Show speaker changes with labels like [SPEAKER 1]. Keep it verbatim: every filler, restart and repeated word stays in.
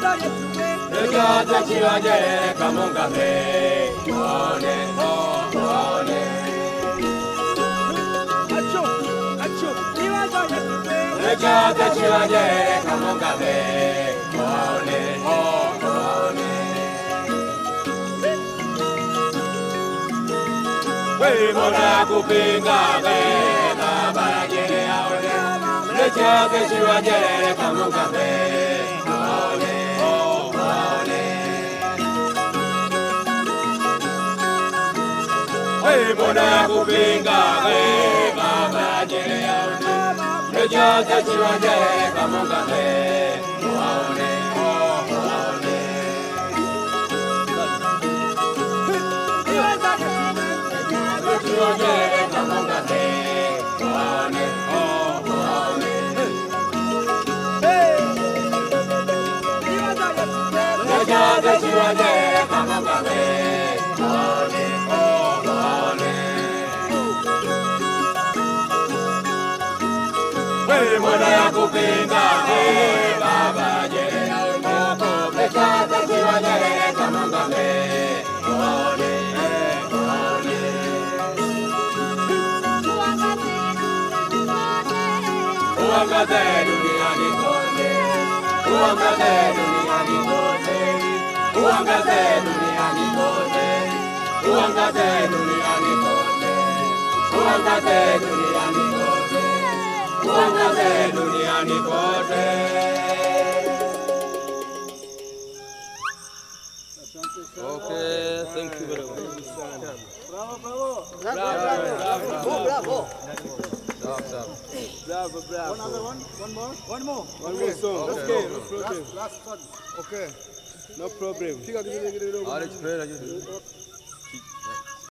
[SPEAKER 1] Rejoice chiwajere kamungabe. One, one. Acho, acho. Rejoice chiwajere kamungabe. One, one. We mona kupinga be baba jere aone. Rejoice chiwajere kamungabe. One. Hey, mona kupinga be baba jere aone. Rejoice chiwajere kamungabe. Aone, aone. Chiwajere kamungabe. Aone, aone. Rejoice chiwajere kamungabe. Aone, aone. We mwana kupinga be baba jere aone. Rejoice chiwajere kamungabe. Aone, aone. Uangaze duniani kote. Uangaze duniani kote. Uangaze duniani kote. Uangaze duniani kote. Uangaze duniani kote. Uangaze duniani kote.
[SPEAKER 2] Okay, thank you very much.
[SPEAKER 3] Bravo, bravo.
[SPEAKER 2] Bravo, bravo,
[SPEAKER 3] bravo.
[SPEAKER 2] Bravo, bravo.
[SPEAKER 3] One other one, one more, one more.
[SPEAKER 4] One more song.
[SPEAKER 2] Okay,
[SPEAKER 4] Okay,
[SPEAKER 2] no
[SPEAKER 4] no problem.
[SPEAKER 3] Last, last one.
[SPEAKER 4] Okay, no problem.
[SPEAKER 2] Alex, play like you do.